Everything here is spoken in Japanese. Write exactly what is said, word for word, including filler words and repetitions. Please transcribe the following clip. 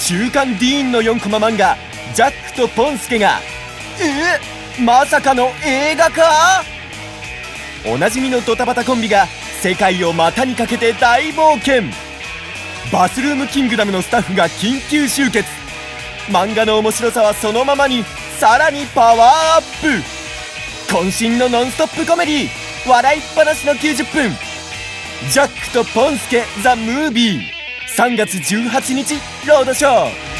週刊ディーンのよんコマ漫画ジャックとポンスケがえまさかの映画化。おなじみのドタバタコンビが世界を股にかけて大冒険。バスルームキングダムのスタッフが緊急集結。漫画の面白さはそのままにさらにパワーアップ。渾身のノンストップコメディ、笑いっぱなしのきゅうじゅっぷん。ジャックとポンスケザ・ムービー、さんがつじゅうはちにちロードショー。